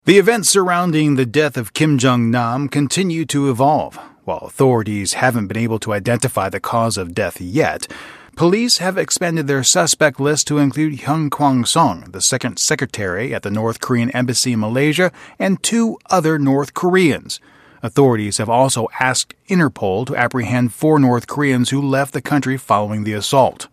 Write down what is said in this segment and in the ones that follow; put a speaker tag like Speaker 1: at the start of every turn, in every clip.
Speaker 1: The events surrounding the death of Kim Jong-nam continue to evolve. While authorities haven't been able to identify the cause of death yet, police have expanded their suspect list to include Hyun Kwang-song, the second secretary at the North Korean embassy in Malaysia, and 2 other North Koreans. Authorities have also asked Interpol to apprehend 4 North Koreans who left the country following the assault.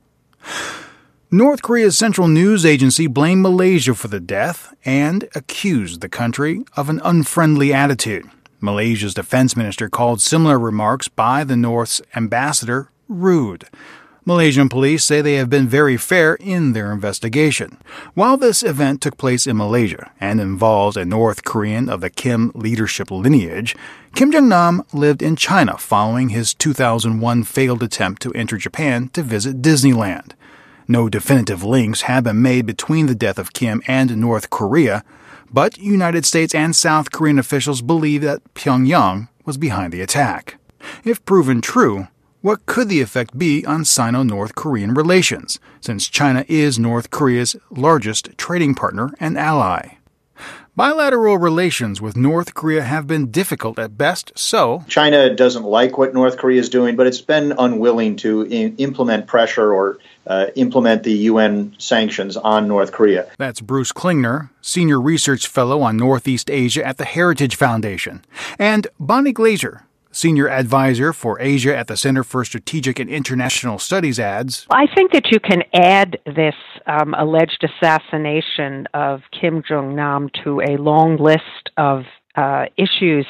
Speaker 1: North Korea's central news agency blamed Malaysia for the death and accused the country of an unfriendly attitude. Malaysia's defense minister called similar remarks by the North's ambassador rude. Malaysian police say they have been very fair in their investigation. While this event took place in Malaysia and involves a North Korean of the Kim leadership lineage, Kim Jong-nam lived in China following his 2001 failed attempt to enter Japan to visit Disneyland. No definitive links have been made between the death of Kim and North Korea, but United States and South Korean officials believe that Pyongyang was behind the attack. If proven true, what could the effect be on Sino-North Korean relations, since China is North Korea's largest trading partner and ally? Bilateral relations with North Korea have been difficult at best, so
Speaker 2: China doesn't like what North Korea is doing, but it's been unwilling to implement pressure or implement the UN sanctions on North Korea.
Speaker 1: That's Bruce Klingner, Senior Research Fellow on Northeast Asia at the Heritage Foundation, and Bonnie Glaser, Senior Advisor for Asia at the Center for Strategic and International Studies, adds,
Speaker 3: I think that you can add this alleged assassination of Kim Jong-nam to a long list of issues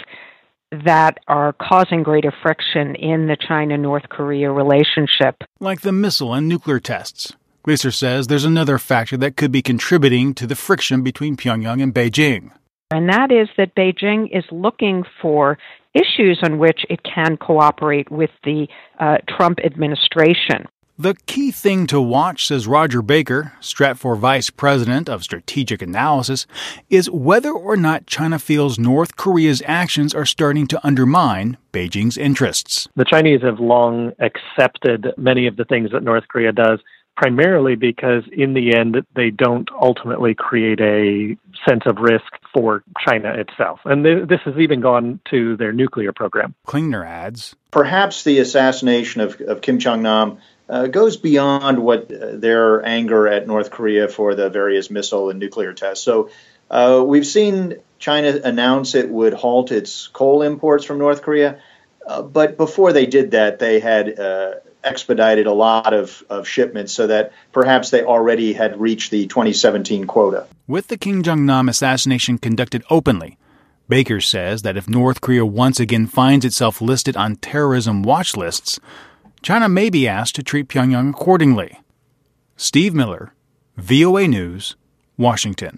Speaker 3: that are causing greater friction in the China-North Korea relationship.
Speaker 1: Like the missile and nuclear tests. Glaser says there's another factor that could be contributing to the friction between Pyongyang and Beijing.
Speaker 3: And that is that Beijing is looking for issues on which it can cooperate with the Trump administration.
Speaker 1: The key thing to watch, says Roger Baker, Stratfor Vice President of Strategic Analysis, is whether or not China feels North Korea's actions are starting to undermine Beijing's interests.
Speaker 4: The Chinese have long accepted many of the things that North Korea does, primarily because in the end they don't ultimately create a sense of risk for China itself. And this has even gone to their nuclear program.
Speaker 1: Klingner adds,
Speaker 2: perhaps the assassination of Kim Jong-nam goes beyond what their anger at North Korea for the various missile and nuclear tests. So we've seen China announce it would halt its coal imports from North Korea. But before they did that, they had expedited a lot of shipments so that perhaps they already had reached the 2017 quota.
Speaker 1: With the Kim Jong-nam assassination conducted openly, Baker says that if North Korea once again finds itself listed on terrorism watch lists, China may be asked to treat Pyongyang accordingly. Steve Miller, VOA News, Washington.